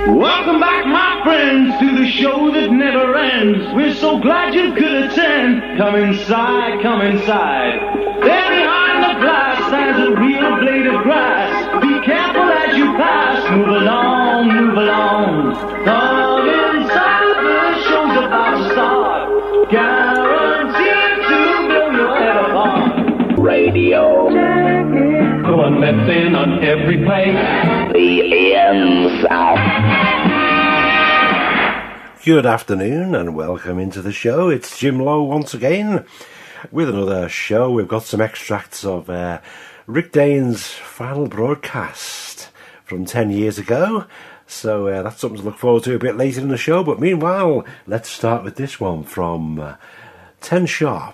Welcome back, my friends, to the show that never ends. We're so glad you could attend. Come inside, come inside. There behind the glass stands a real blade of grass. Be careful as you pass. Move along, move along. Come inside, the show's about to start. Guaranteed to blow your head apart. Radio. The one that's in on every place. The ends out. Good afternoon and welcome into the show. It's Jim Lowe once again with another show. We've got some extracts of Rick Dane's final broadcast from 10 years ago. So that's something to look forward to a bit later in the show. But meanwhile, let's start with this one from 10 Sharp.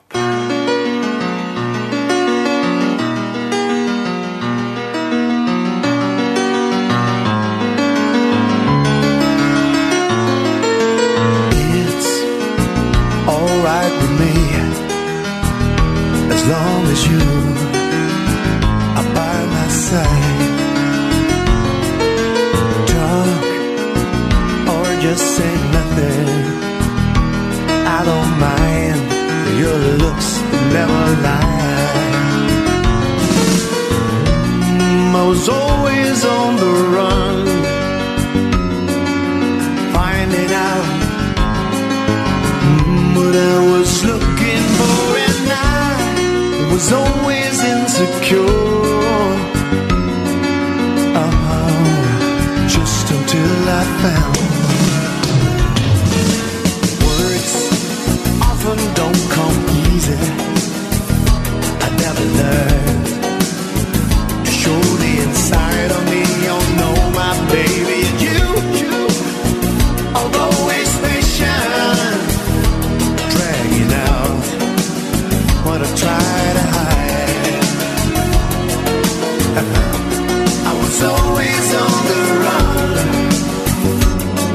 As long as you are by my side, talk or just say nothing, I don't mind. Your looks never lie. I was always on the run, finding out what I was looking for, and I was always insecure. Just until I found words often don't come easy. I never learned to show the inside of me. Oh no, my baby, and you are always patient, dragging out what I try to hide. I was always on the run,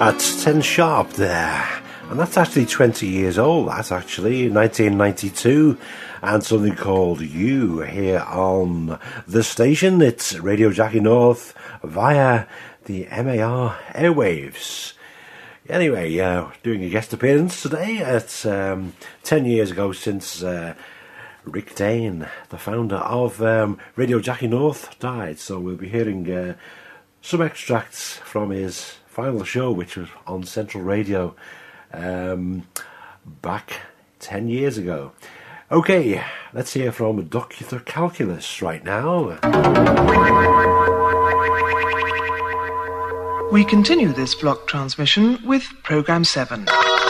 At 10 sharp there. And that's actually 20 years old, that's actually 1992, and something called You here on the station. It's Radio Jackie North via the MAR airwaves. Anyway, doing a guest appearance today. It's 10 years ago since Rick Dane, the founder of Radio Jackie North, died. So we'll be hearing some extracts from his final show, which was on Central Radio back 10 years ago. Okay, let's hear from Dr. Calculus right now. We continue this block transmission with Programme 7.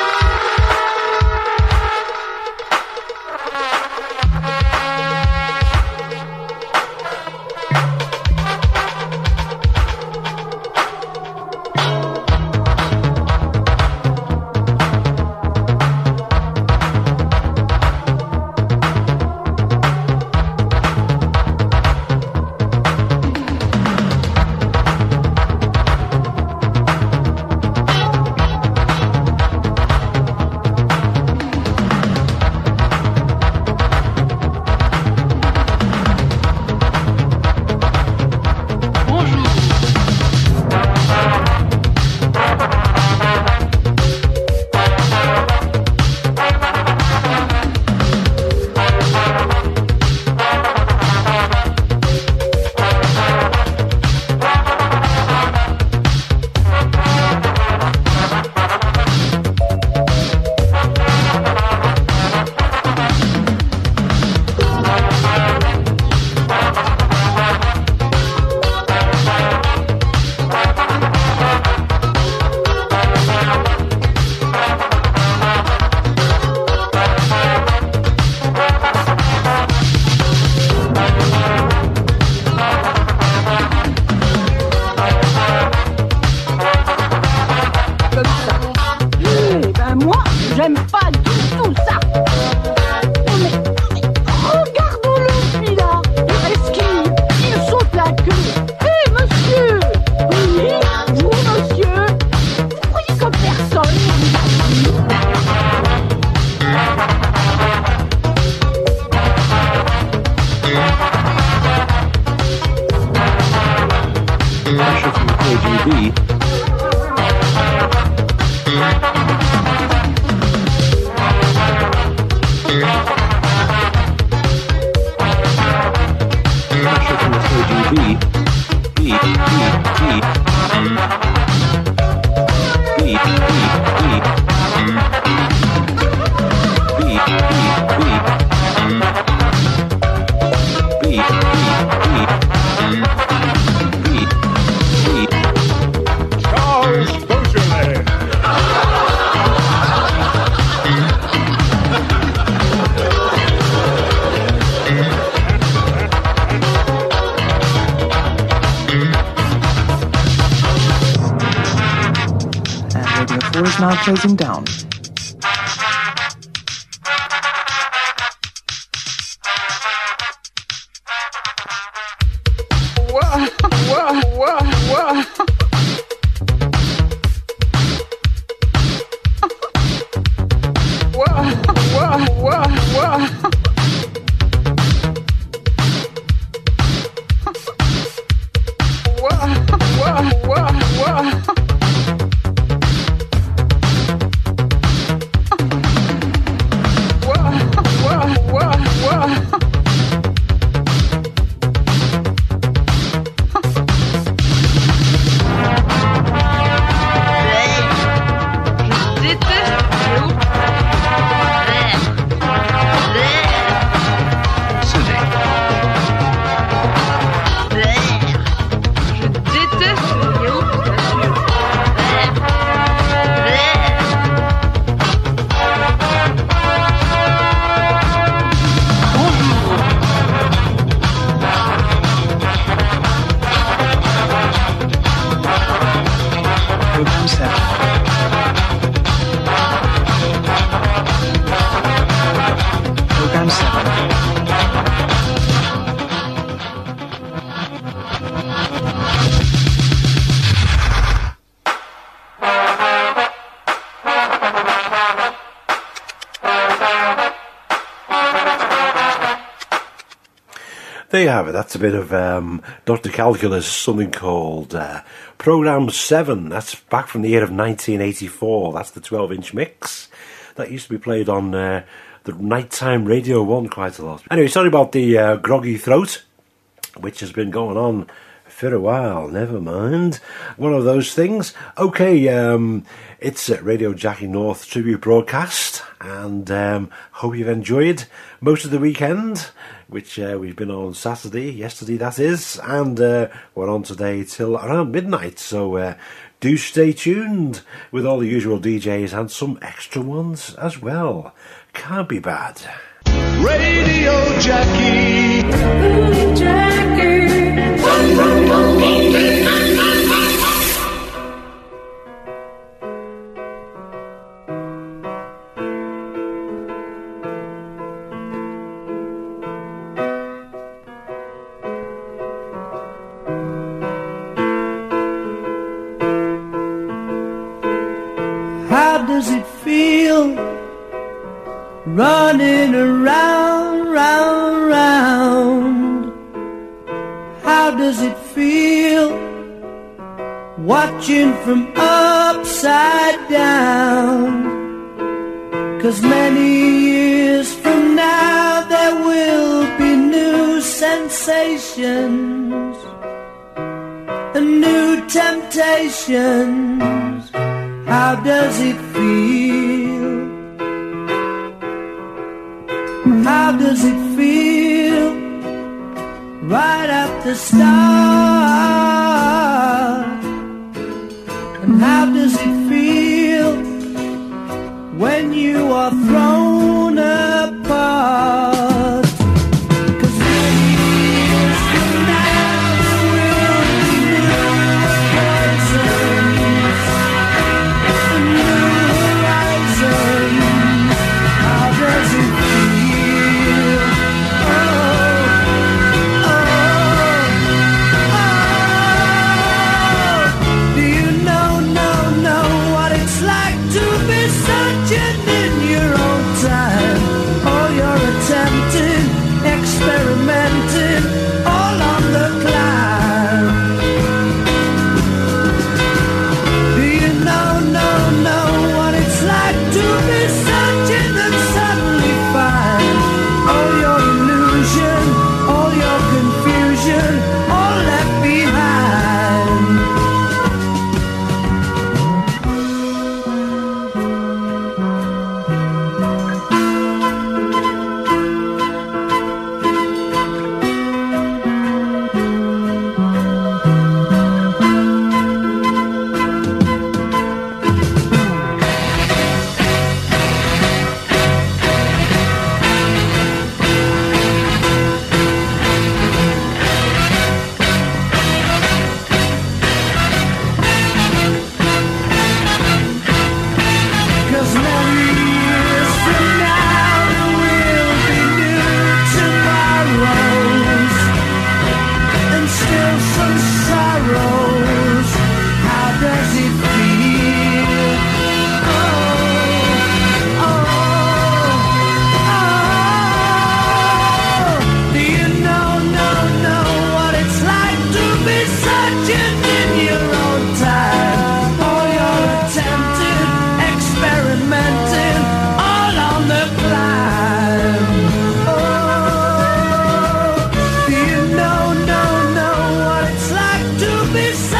Now closing down. you have it. That's a bit of Dr. Calculus, something called Program 7. That's back from the year of 1984. That's the 12-inch mix. That used to be played on the nighttime Radio 1 quite a lot. Anyway, sorry about the groggy throat, which has been going on for a while. Never mind. One of those things. Okay, it's Radio Jackie North tribute broadcast, and hope you've enjoyed most of the weekend, which we've been on yesterday that is, and we're on today till around midnight, so do stay tuned with all the usual DJs and some extra ones as well. Can't be bad. Radio Jackie. Ooh, Jackie. How does it feel running around, round, round? How does it feel watching from upside down? 'Cause many years from now there will be new sensations and new temptations. How does it feel? How does it feel right at the start? And how does it feel when you are thrown apart? 'Cause many years from now there will be new poisons and new horizons. How does it feel? Oh, do you know what it's like to be searching in your own time? All you're attempting, experimenting, all on the climb. Do you know what it's like to be searching and suddenly find all your illusion, all your confusion, all left behind? Cause many years from now there will be new tomorrows and still some sorrows. How does it feel? Do you know what it's like to be searching in your own time? All your attempted, experimenting, all on the climb. Oh, do you know what it's like to be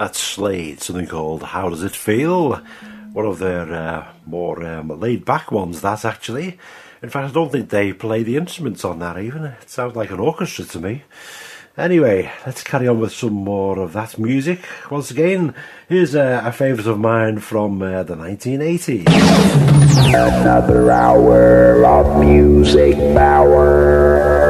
That's Slade, something called How Does It Feel? One of their more laid-back ones, that actually. In fact, I don't think they play the instruments on that even. It sounds like an orchestra to me. Anyway, let's carry on with some more of that music. Once again, here's a favourite of mine from the 1980s. Another hour of music power.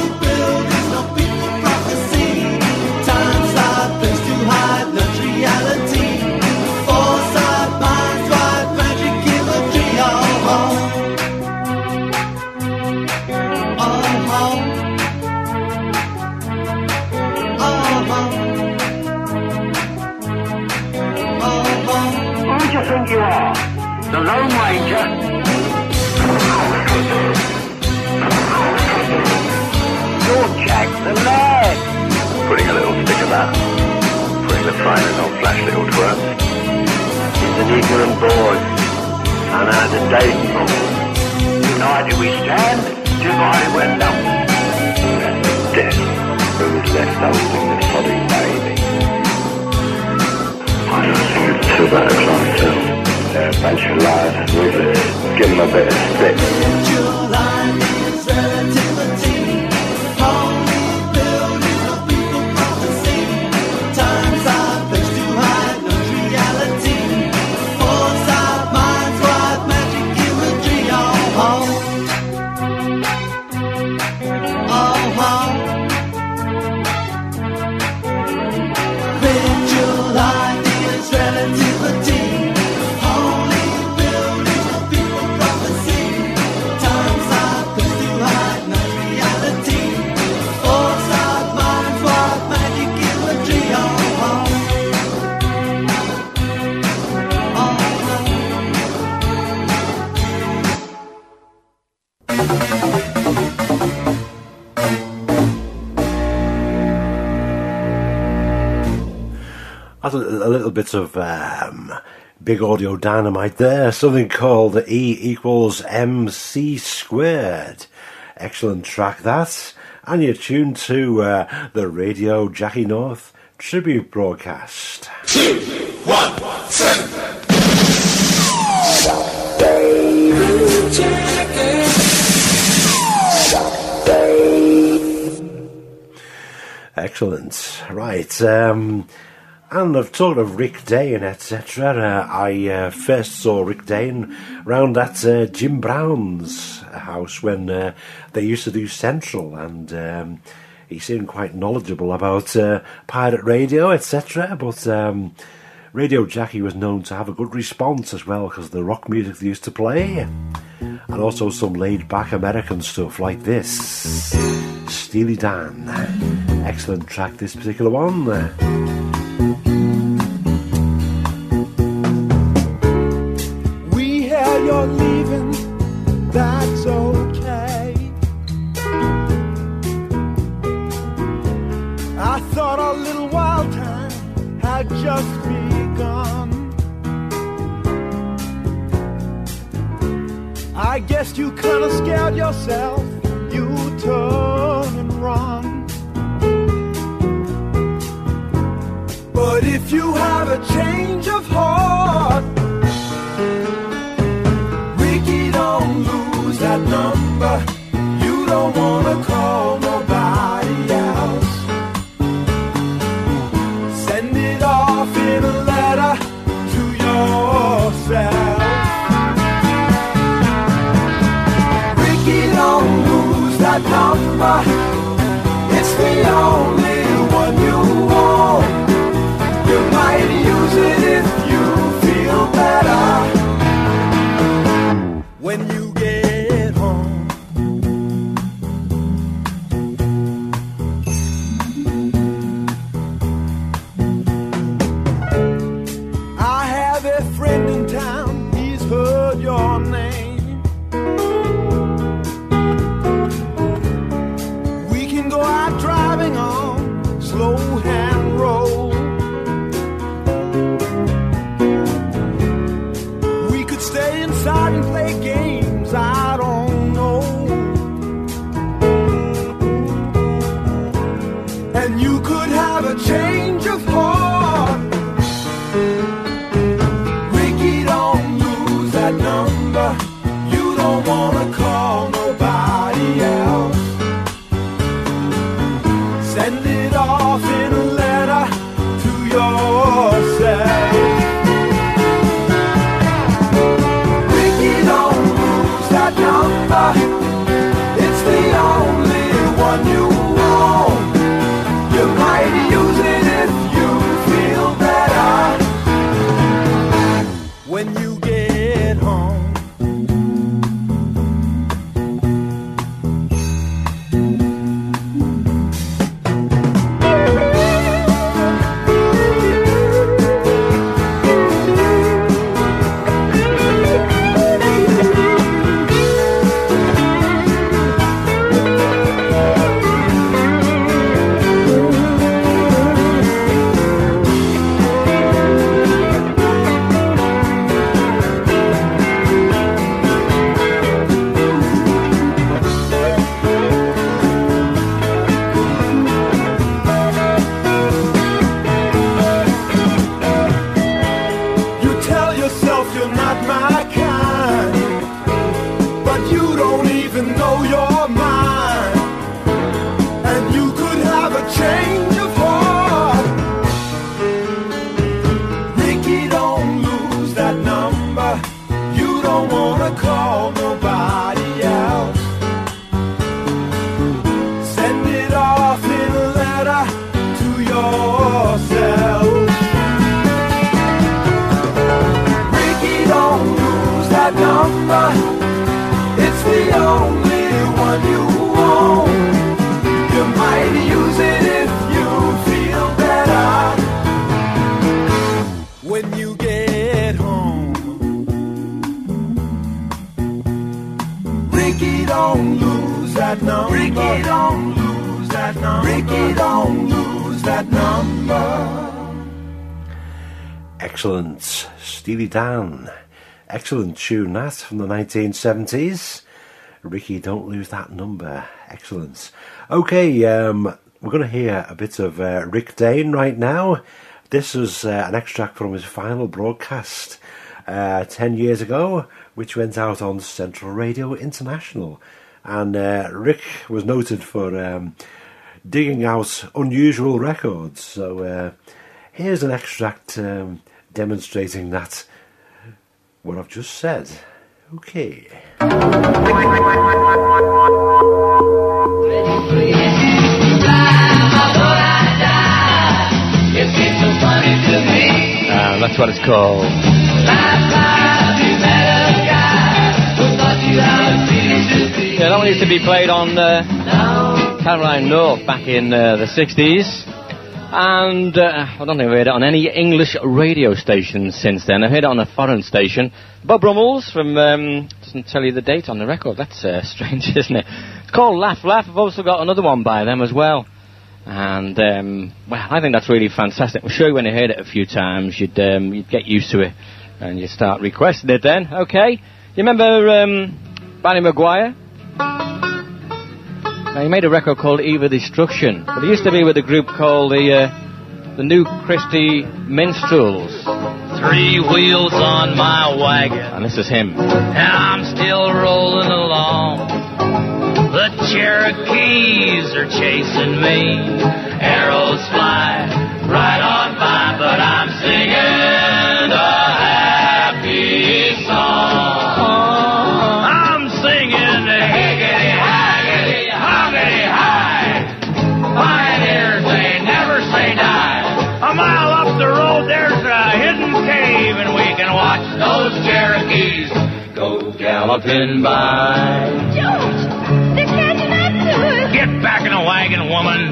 Reality. Who do you think you are? The Lone Ranger? You're Jack the Lad. Putting a little stick of that. Putting the primers on flash little twerps. He's an ignorant boy. And out of date. United we stand, divided we're numbered. Death. Who's left holding the sodding baby? I don't think it's too bad a clientele. They're a bunch of liars, ruthless. Give them a bit of stick. July is relativity. Only buildings of people prophecy. Times are placed to hide no reality. Foresight, minds, white magic, imagery. Vigilante is relativity. Only buildings of people prophecy. Times are placed to hide no reality. Foresight, minds, white magic, imagery. That's a little bit of big audio dynamite there. Something called E equals MC squared. Excellent track that. And you're tuned to the Radio Jackie North tribute broadcast. Excellent. Right. And I've talked of Rick Dane, etc. I first saw Rick Dane round at Jim Brown's house when they used to do Central, and he seemed quite knowledgeable about pirate radio, etc. But Radio Jackie was known to have a good response as well, because of the rock music they used to play, and also some laid-back American stuff like this. Steely Dan. Excellent track, this particular one. You're leaving, that's okay. I thought our little wild time had just begun. I guess you kinda scared yourself, you turn and run. But if you have a change of heart, don't lose that number. You don't wanna call nobody else. Send it off in a letter to yourself. Ricky, don't lose that number. It's the only one you want. You might use it if you feel better. When you get home, I have a friend in town, he's heard your name. We can go out driving on yourself. Ricky, don't lose that number. It's the only one you own. You might use it if you feel better. When you get home, Ricky, don't lose that number. Ricky, don't lose that number. Ricky, don't lose that number. Excellent. Steely Dan. Excellent tune that from the 1970s. Ricky, don't lose that number. Excellent. Okay, we're going to hear a bit of Rick Dane right now. This was an extract from his final broadcast 10 years ago, which went out on Central Radio International. And Rick was noted for digging out unusual records. So here's an extract demonstrating that, what I've just said. Okay. That's what it's called. Yeah, that one used to be played on Caroline North back in the 60s. And I don't think I've heard it on any English radio station since then. I've heard it on a foreign station. Bob Rummels from, doesn't tell you the date on the record. That's strange, isn't it? It's called Laugh Laugh. I've also got another one by them as well. And, well, I think that's really fantastic. I'm sure when you heard it a few times, you'd get used to it. And you'd start requesting it then. Okay. You remember Barry Maguire? Now, he made a record called Eva Destruction, but he used to be with a group called the New Christie Minstrels. 3 wheels on my wagon, and this is him. And I'm still rolling along. The Cherokees are chasing me. Arrows fly right on by, but I'm singing a happy song. I'm singing the higgity, haggity, hoggity, high. Pioneers, they never say die. A mile up the road, there's a hidden cave, and we can watch those Cherokees go galloping by. George, they're catching up to us. Get back in the wagon, woman.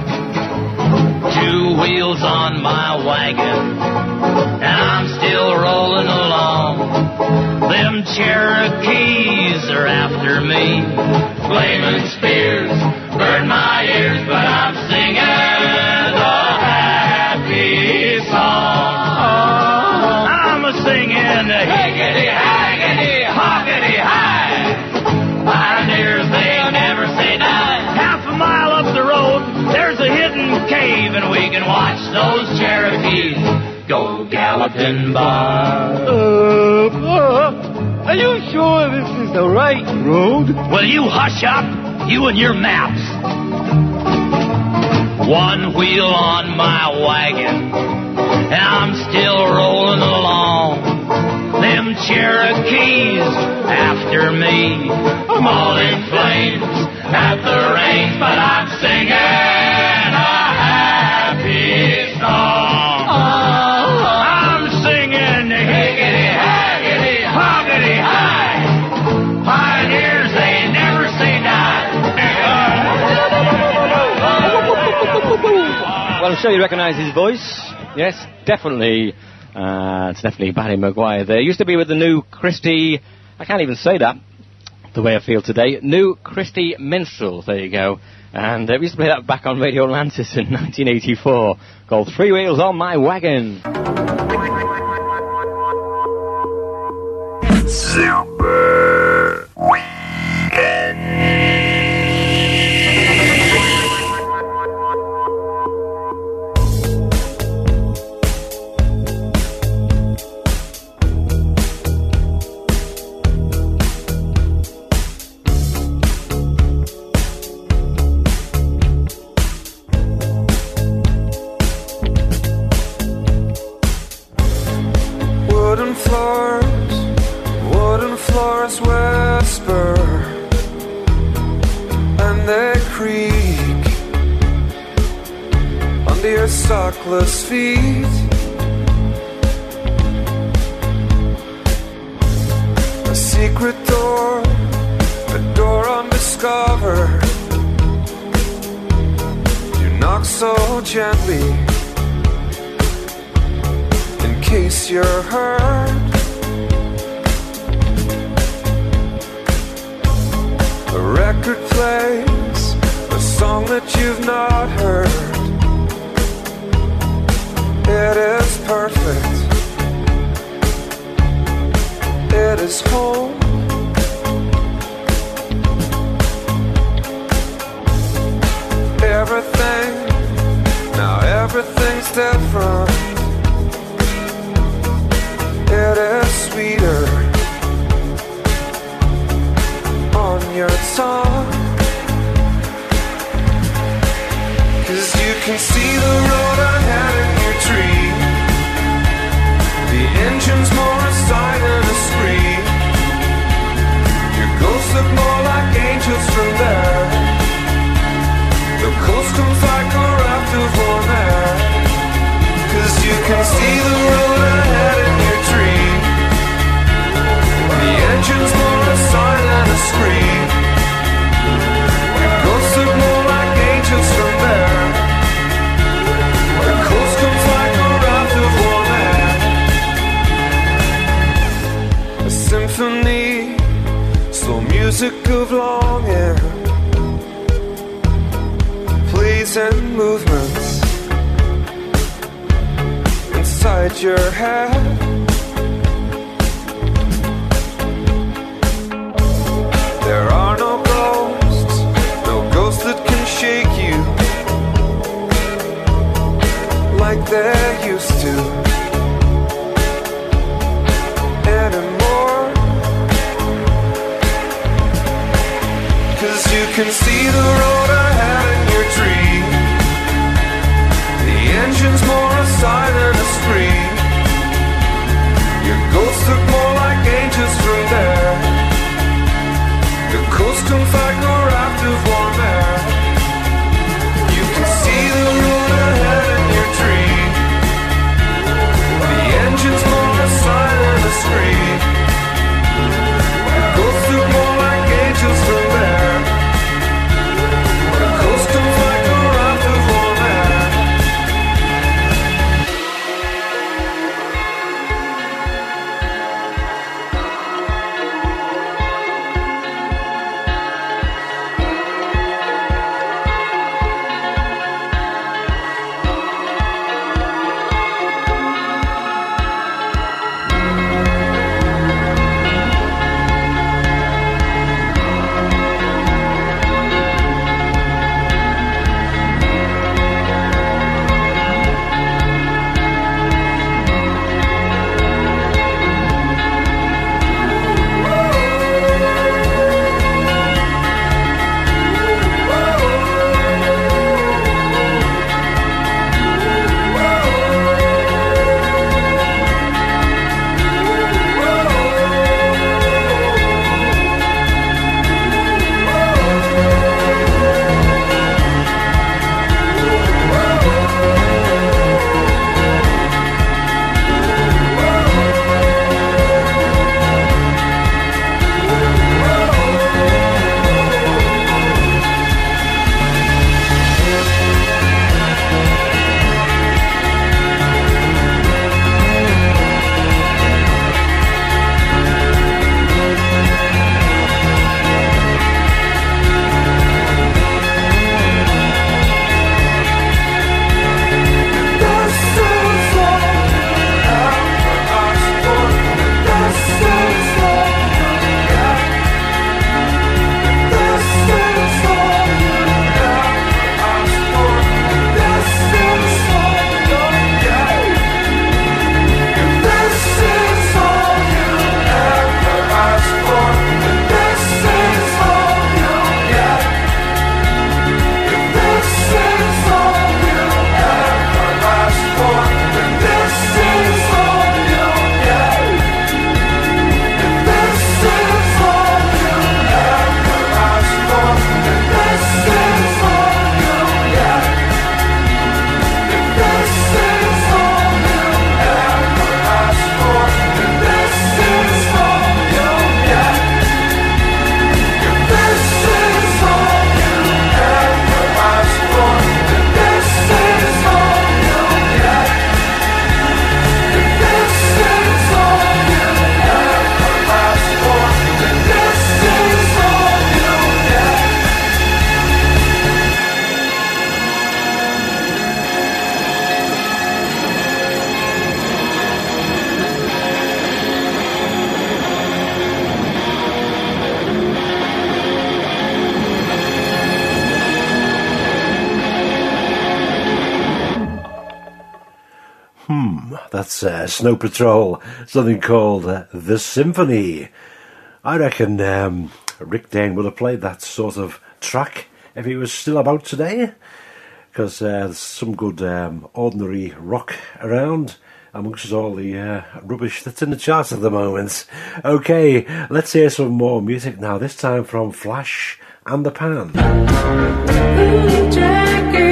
2 wheels on my wagon, and I'm still rolling along. Them Cherokees are after me. Flaming spears burn my ears, but I'm singing a happy song. I'm a-singing the higgity, haggity, hoggity, high. Pioneers, they never say die. Half a mile up the road, there's a hidden cave, and we can watch those Cherokees go galloping by. Are you sure this is the right road? Will you hush up, you and your maps? 1 wheel on my wagon, and I'm still rolling along. Them Cherokees after me. I'm all in flames at the reins, but I'm singing a happy song. I'm singing higgity, haggity, hoggity, high. Pioneers, they never say die. Well, I'm sure you recognise his voice. Yes, definitely. It's definitely Barry Maguire there. Used to be with the New Christie, I can't even say that the way I feel today, New Christie Minstrels, there you go. And we used to play that back on Radio Atlantis in 1984, called 3 Wheels on My Wagon. Super Weekend. Wooden floors whisper and they creak on the your sockless feet. A secret door, a door undiscovered. You knock so gently, in case you're hurt. A record plays a song that you've not heard. It is perfect. It is home. Everything, now everything's different. It is sweeter on your tongue. 'Cause you can see the road ahead in your tree. The engine's more a sign than a scream. Your ghosts look more like angels from there. The coast comes like a raft of warm air. 'Cause you can see the road ahead in your tree. The engine's more a sign than a scream. Your ghosts look more like angels from there. The coast comes like a raft of warm air. A symphony, slow music of longing, pleasing movements inside your head. There are no ghosts, no ghosts that can shake you like they used to anymore. 'Cause you can see the road ahead in your tree. The engine's more a sign than a scream. That's Snow Patrol, something called The Symphony. I reckon Rick Dane would have played that sort of track if he was still about today, because there's some good ordinary rock around amongst all the rubbish that's in the charts at the moment. Okay, let's hear some more music now, this time from Flash and the Pan. Ooh, Jackie.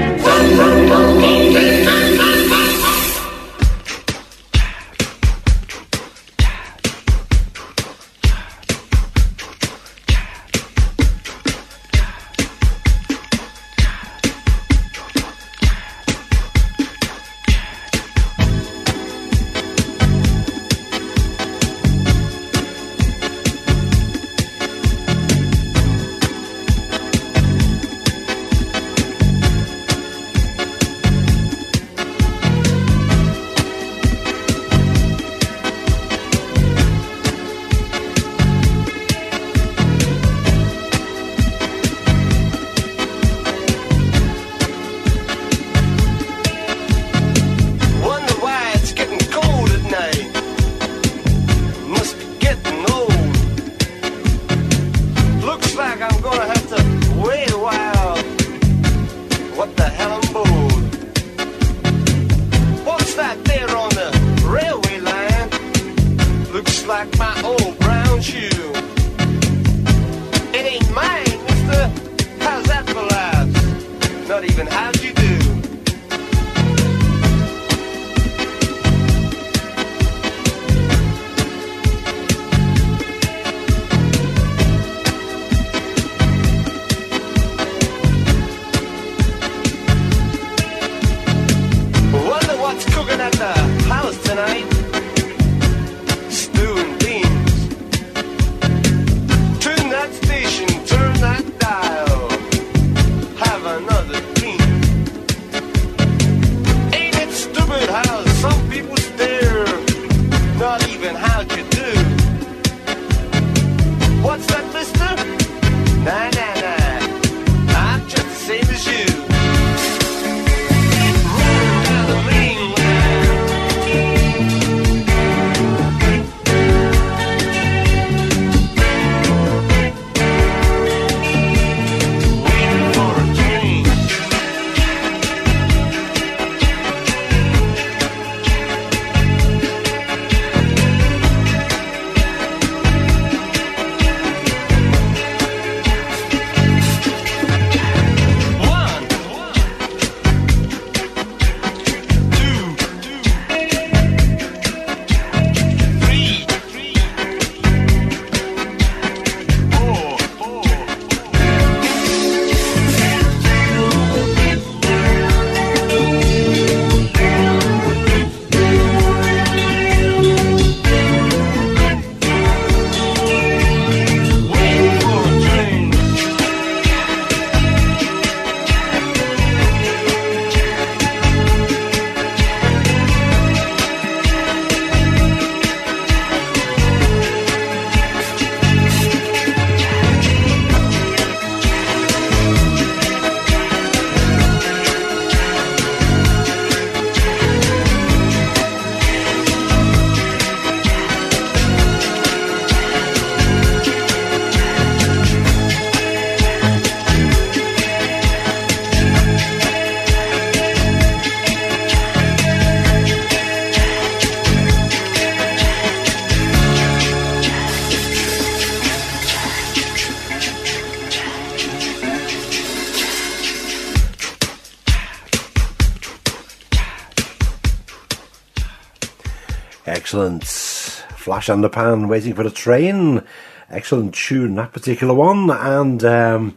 Excellent. Flash and the Pan, Waiting for the Train. Excellent tune, that particular one. And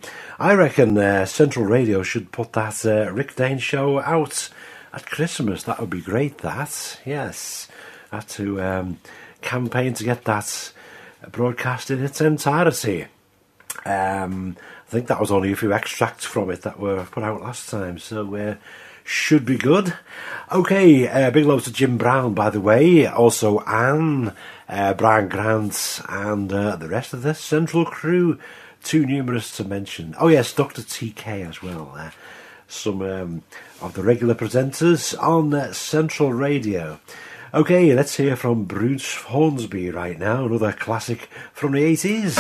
I reckon Central Radio should put that Rick Dane show out at Christmas. That would be great, that. Yes. I had to campaign to get that broadcast in its entirety. I think that was only a few extracts from it that were put out last time, so should be good. Okay, big love to Jim Brown, by the way, also Anne, Brian Grant, and the rest of the Central crew, too numerous to mention. Oh yes, Dr. TK as well. some of the regular presenters on Central Radio. Okay, let's hear from Bruce Hornsby right now, another classic from the 80s.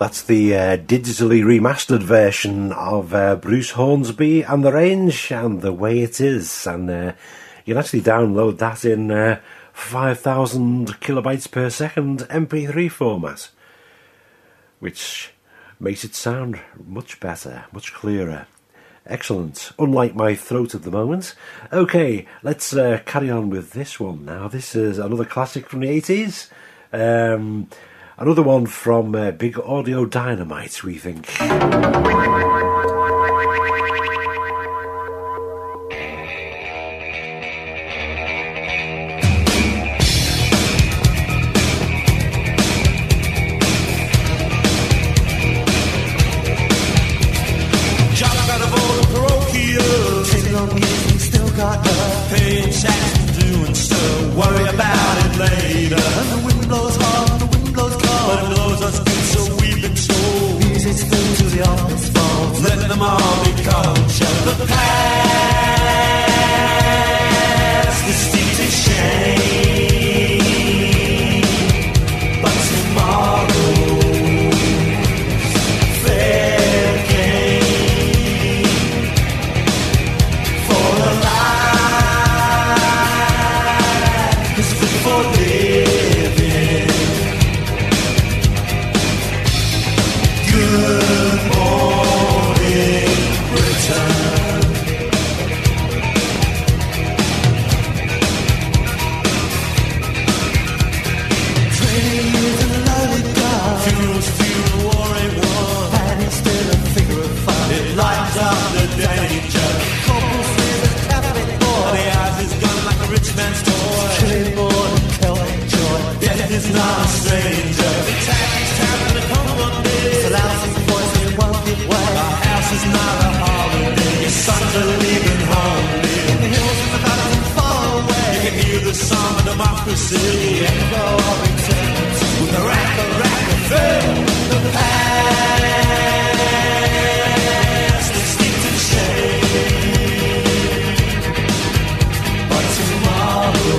That's the digitally remastered version of Bruce Hornsby and the Range and The Way It Is. And you can actually download that in 5,000 kilobytes per second MP3 format, which makes it sound much better, much clearer. Excellent. Unlike my throat at the moment. Okay, let's carry on with this one now. This is another classic from the 80s. Another one from Big Audio Dynamite, we think. Paying tax and doing so. Worry about it later. And the wind blows hard, the wind blows cold, but it blows us good, so we've been told. Music's through to the office phones. Let them all be culture. The past is steeped in shame, but tomorrow's fair game for a life. For living. Good morning, Britain. Training is a lovely God. Funeral's funeral, war ain't war. And instead of figure of fun, it lights up the danger. Corporal says a Catholic boy. The eyes is gone like a rich man's toy. Death is not a stranger. The taxi's time to come one day. It's a lousy voice and it won't give way. Our house is not a holiday. Your sons are leaving home. In the hills of the valley and far away. You can hear the song of democracy. The echo of eternity. With the rack of fail. The past is steeped in shame. But tomorrow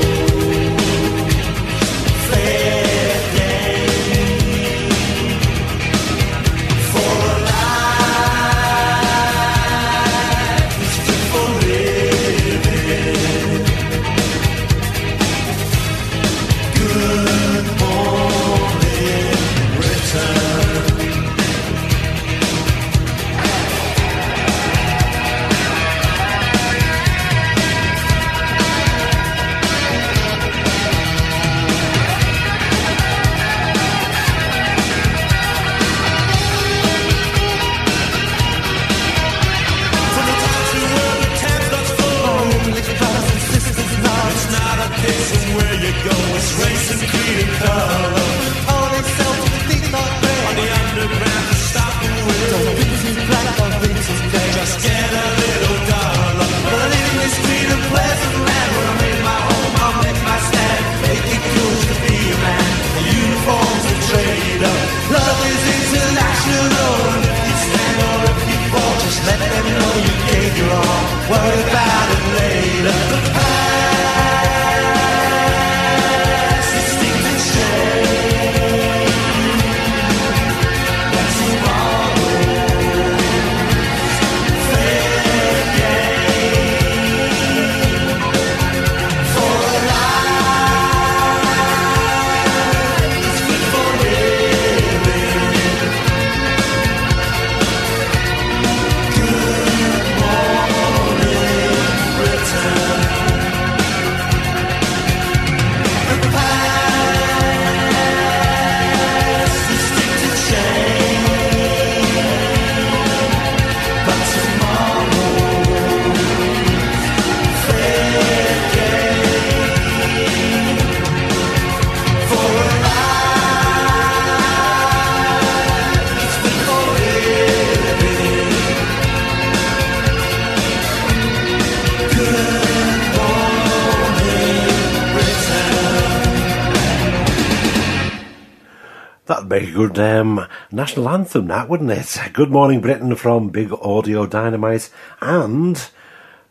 That'd make a good national anthem, that, wouldn't it? Good Morning Britain from Big Audio Dynamite. And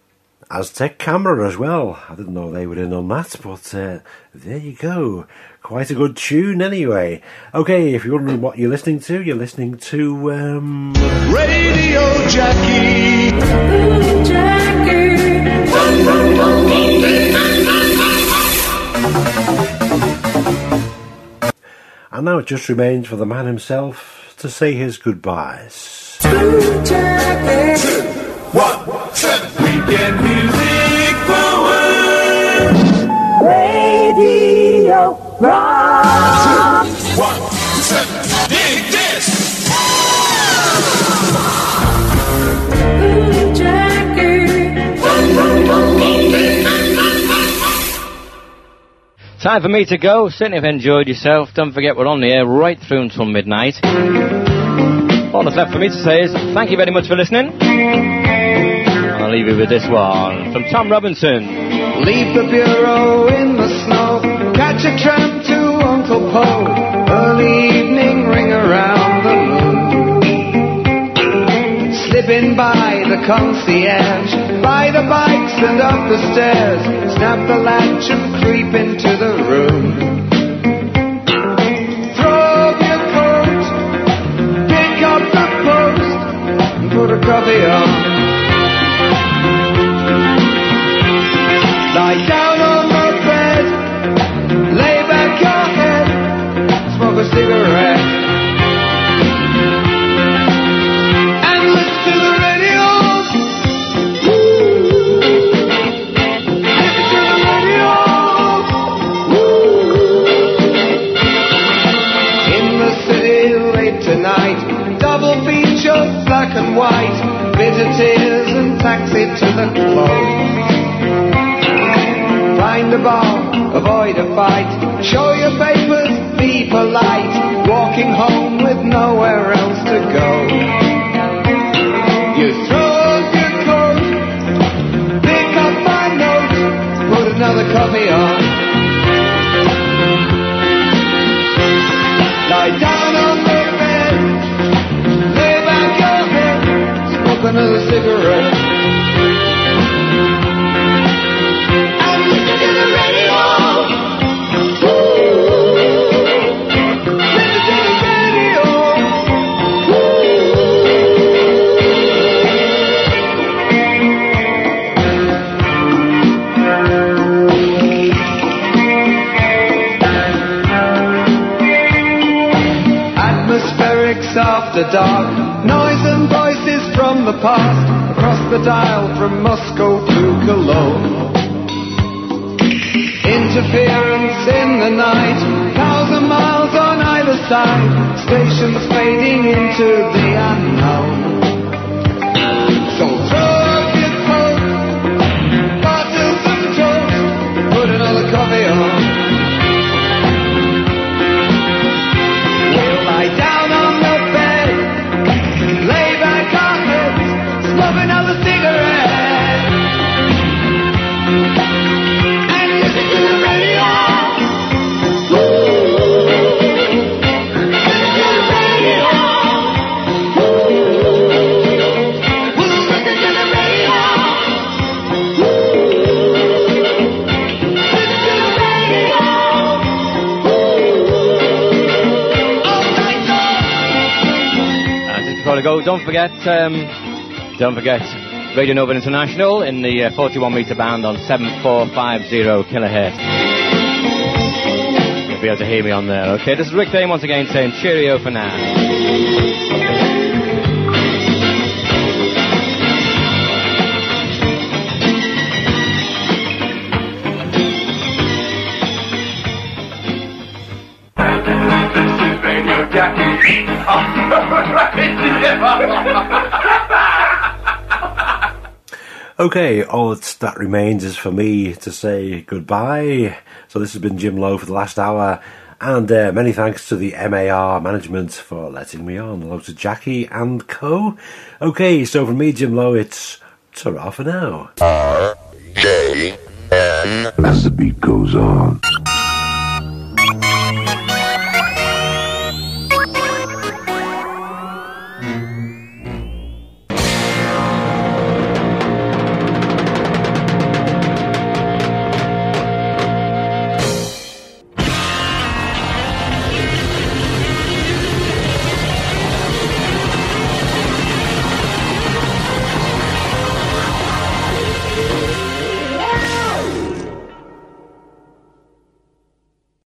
Aztec Camera as well. I didn't know they were in on that, but there you go. Quite a good tune anyway. Okay, if you're wondering what you're listening to Radio Jackie. Ooh, Jackie. And now it just remains for the man himself to say his goodbyes. Ooh, Jackie. 1, weekend music power. Radio Rock. 1, dig this. Ooh, Jackie. Time for me to go. Certainly have enjoyed yourself. Don't forget we're on the air right through until midnight. All that's left for me to say is thank you very much for listening. And I'll leave you with this one from Tom Robinson. Leave the bureau in the snow, catch a tram to Uncle Po, early evening ring around the moon. Slipping by the concierge, by the bikes and up the stairs, snap the latch and creep into the room. Throw up your coat, pick up the post, and put a coffee on. Lie down on the bed, lay back your head, smoke a cigarette, and listen to the radio. Listen to the radio. In the city late tonight, double feature, black and white, bitter tears and taxi to the club. Find a bar, avoid a fight, show your papers, be polite, walking home with nowhere else to go. You throw up your coat, pick up my note, put another copy on. Lie down on the bed, lay back your head, smoke another cigarette. After dark, noise and voices from the past, across the dial from Moscow to Cologne. Interference in the night, 1,000 miles on either side, stations fading into the unknown. So throw up your coat, bottle some toast, put another coffee on. We'll lie down on the bed, lay back our heads, smoke another cigarette, and listen to the radio. Listen to the radio. We'll listen to the radio. Listen to the radio. Just before I go, don't forget Radio Nova International in the 41 metre band on 7450 kilohertz. You'll be able to hear me on there. Okay, this is Rick Dane once again saying cheerio for now. Radio Jackie. Okay, all that remains is for me to say goodbye. So this has been Jim Lowe for the last hour, and many thanks to the MAR management for letting me on. Hello to Jackie and co. Okay, so from me, Jim Lowe, it's ta-ra for now. RJN. As the beat goes on.